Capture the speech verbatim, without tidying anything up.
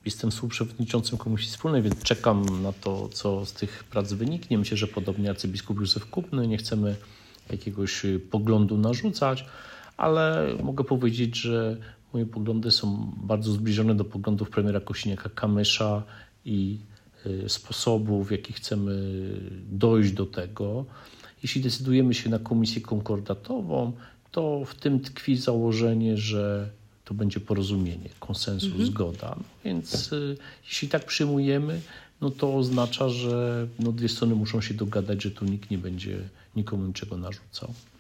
jestem współprzewodniczącym Komisji Wspólnej, więc czekam na to, co z tych prac wyniknie. Myślę, że podobnie arcybiskup Józef Kupny, nie chcemy jakiegoś poglądu narzucać, ale mogę powiedzieć, że moje poglądy są bardzo zbliżone do poglądów premiera Kosiniaka-Kamysza i sposobów, w jaki chcemy dojść do tego. Jeśli decydujemy się na komisję konkordatową, to w tym tkwi założenie, że to będzie porozumienie, konsensus, mhm. zgoda. No więc y, jeśli tak przyjmujemy, no to oznacza, że no dwie strony muszą się dogadać, że tu nikt nie będzie nikomu niczego narzucał.